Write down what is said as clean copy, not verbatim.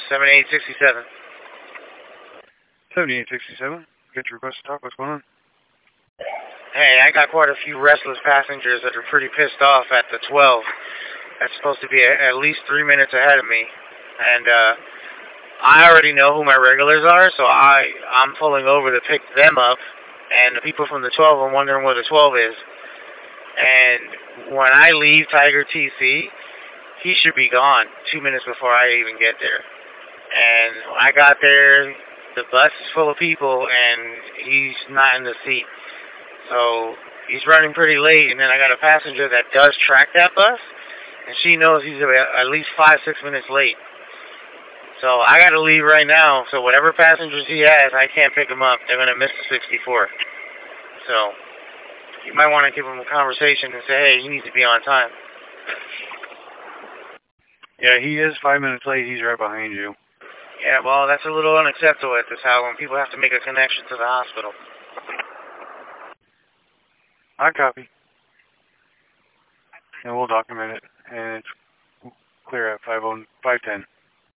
7867. 7867. Get your request to talk. What's going on? Hey, I got quite a few restless passengers that are pretty pissed off at the 12. That's supposed to be at least 3 minutes ahead of me. And I already know who my regulars are, so I'm pulling over to pick them up. And the people from the 12 are wondering where the 12 is. And when I leave Tiger TC, he should be gone 2 minutes before I even get there. And when I got there, the bus is full of people, and he's not in the seat. So he's running pretty late, and then I got a passenger that does track that bus, and she knows he's at least 5-6 minutes late. So I got to leave right now, so whatever passengers he has, I can't pick them up. They're going to miss the 64. So you might want to give him a conversation and say, hey, you need to be on time. Yeah, he is 5 minutes late. He's right behind you. Yeah, well, that's a little unacceptable at this hour when people have to make a connection to the hospital. I copy. And we'll document it. And it's clear at 5:10.